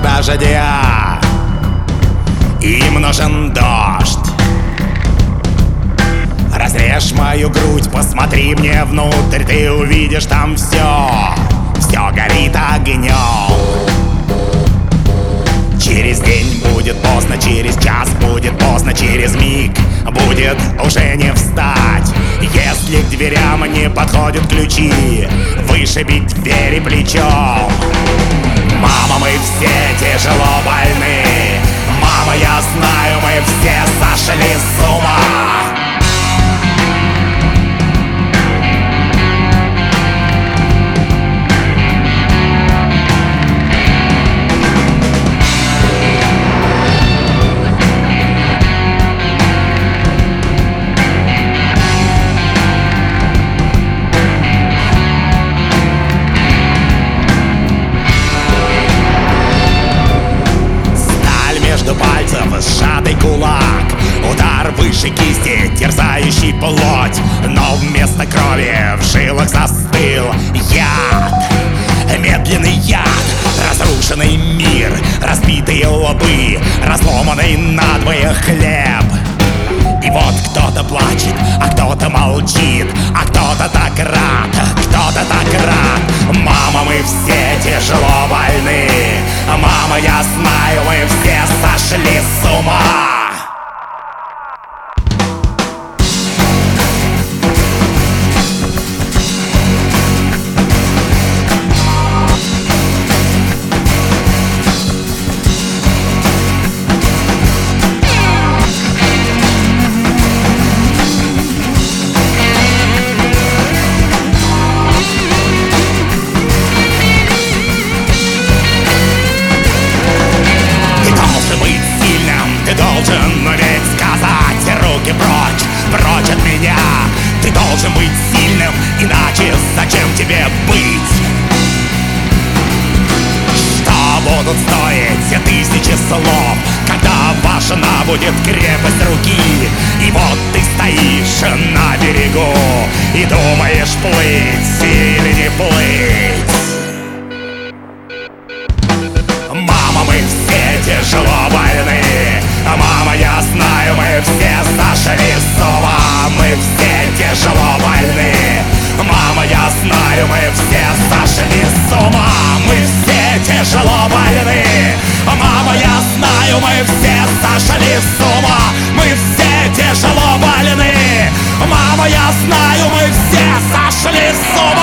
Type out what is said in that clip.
дождя. Им нужен дождь. Разрежь мою грудь, посмотри мне внутрь, ты увидишь там все горит огнем. Через день будет поздно, через час будет поздно, через миг будет уже не встать. Если к дверям не подходят ключи, вышибить двери плечом. Мама, мы все тяжело больны. Мама, я знаю, мы все сошли с ума. Сжатый кулак, удар выше кисти, терзающий плоть. Но вместо крови в жилах застыл яд, медленный яд. Разрушенный мир, разбитые лбы, разломанный надвое хлеб. И вот кто-то плачет, а кто-то молчит, а кто-то так рад, кто-то так рад. Мама, мы все тяжело больны. Мама, я знаю, мы все сошли с ума. Ты должен уметь сказать руки прочь от меня. Ты должен быть сильным, иначе зачем тебе быть? Что будут стоить тысячи слов, когда важна будет крепость руки? И вот ты стоишь на берегу и думаешь, плыть или не плыть. Мама, мы все тяжело больны. Мама, я знаю, мы все сошли с ума. Мы все тяжело больны. Мама, я знаю, мы все сошли с ума. Мы все тяжело больны. Мама, я знаю, мы все сошли с ума. Мы все тяжело больны. Мама, я знаю, мы все сошли с ума.